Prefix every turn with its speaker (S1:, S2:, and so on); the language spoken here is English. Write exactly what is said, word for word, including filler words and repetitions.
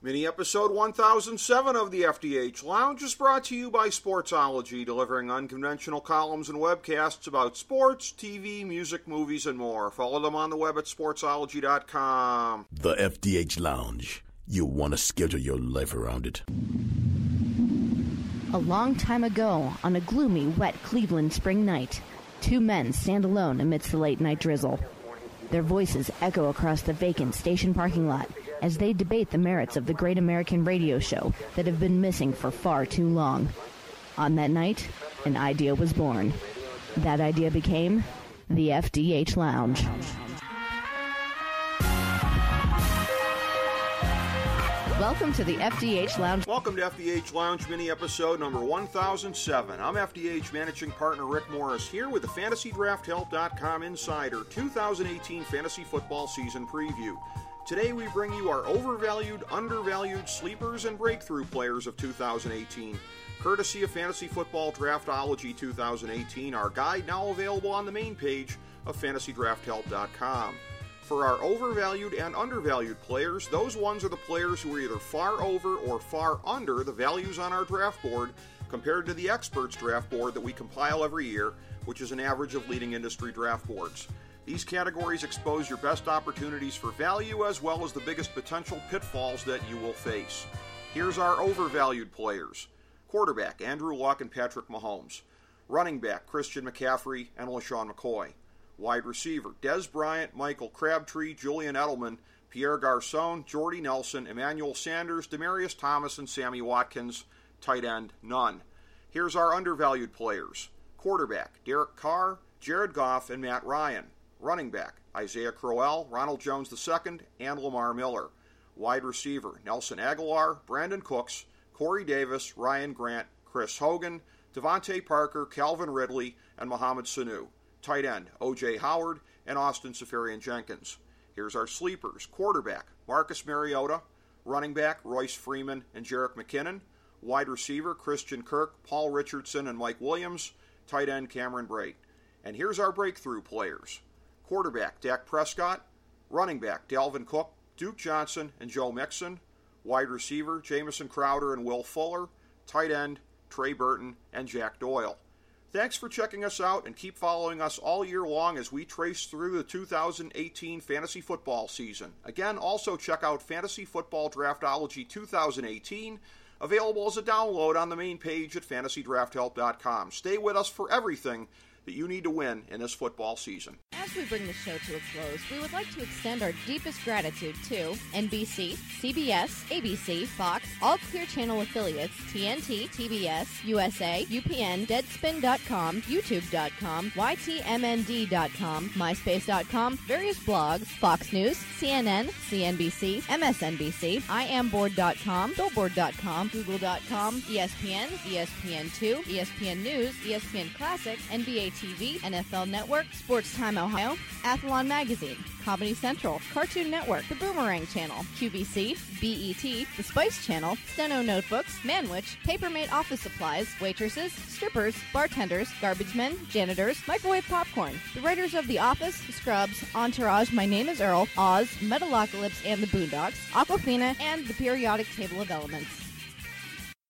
S1: Mini episode one thousand seven of the F D H Lounge is brought to you by Sportsology, delivering unconventional columns and webcasts about sports, T V, music, movies, and more. Follow them on the web at sportsology dot com.
S2: The F D H Lounge. You want to schedule your life around it.
S3: A long time ago, on a gloomy, wet Cleveland spring night, two men stand alone amidst the late-night drizzle. Their voices echo across the vacant station parking lot as they debate the merits of the great American radio show that have been missing for far too long. On that night, an idea was born. That idea became the F D H Lounge. Welcome to the F D H Lounge.
S1: Welcome to F D H Lounge mini episode number one thousand seven. I'm F D H managing partner Rick Morris here with the fantasy draft help dot com Insider two thousand eighteen fantasy football season preview. Today we bring you our overvalued, undervalued sleepers and breakthrough players of two thousand eighteen. Courtesy of Fantasy Football Draftology two thousand eighteen, our guide now available on the main page of fantasy draft help dot com. For our overvalued and undervalued players, those ones are the players who are either far over or far under the values on our draft board compared to the experts draft board that we compile every year, which is an average of leading industry draft boards. These categories expose your best opportunities for value as well as the biggest potential pitfalls that you will face. Here's our overvalued players. Quarterback, Andrew Luck and Patrick Mahomes. Running back, Christian McCaffrey and LaShawn McCoy. Wide receiver, Dez Bryant, Michael Crabtree, Julian Edelman, Pierre Garcon, Jordy Nelson, Emmanuel Sanders, Demaryius Thomas, and Sammy Watkins. Tight end, none. Here's our undervalued players. Quarterback, Derek Carr, Jared Goff, and Matt Ryan. Running back, Isaiah Crowell, Ronald Jones the second, and Lamar Miller. Wide receiver, Nelson Aguilar, Brandon Cooks, Corey Davis, Ryan Grant, Chris Hogan, Devontae Parker, Calvin Ridley, and Mohamed Sanu. Tight end, O J Howard, and Austin Seferian-Jenkins. Here's our sleepers. Quarterback, Marcus Mariota. Running back, Royce Freeman and Jerick McKinnon. Wide receiver, Christian Kirk, Paul Richardson, and Mike Williams. Tight end, Cameron Brate. And here's our breakthrough players. Quarterback, Dak Prescott. Running back, Dalvin Cook, Duke Johnson, and Joe Mixon. Wide receiver, Jamison Crowder and Will Fuller. Tight end, Trey Burton and Jack Doyle. Thanks for checking us out, and keep following us all year long as we trace through the two thousand eighteen fantasy football season. Again, also check out Fantasy Football Draftology two thousand eighteen, available as a download on the main page at fantasy draft help dot com. Stay with us for everything that you need to win in this football season.
S3: As we bring the show to a close, we would like to extend our deepest gratitude to N B C, C B S, A B C, Fox, all Clear Channel affiliates, T N T, T B S, U S A, U P N, Deadspin dot com, YouTube dot com, Y T M N D dot com, MySpace dot com, various blogs, Fox News, C N N, C N B C, M S N B C, I am board dot com, billboard dot com, Google dot com, E S P N, E S P N two, E S P N News, E S P N Classic, N B A T V, N F L Network, Sports Time Ohio, Athlon Magazine, Comedy Central, Cartoon Network, The Boomerang Channel, Q V C, B E T, The Spice Channel, Steno Notebooks, Manwich, Papermate Office Supplies, waitresses, strippers, bartenders, garbage men, janitors, microwave popcorn, the writers of The Office, Scrubs, Entourage, My Name is Earl, Oz, Metalocalypse and the Boondocks, Aquafina, and The Periodic Table of Elements.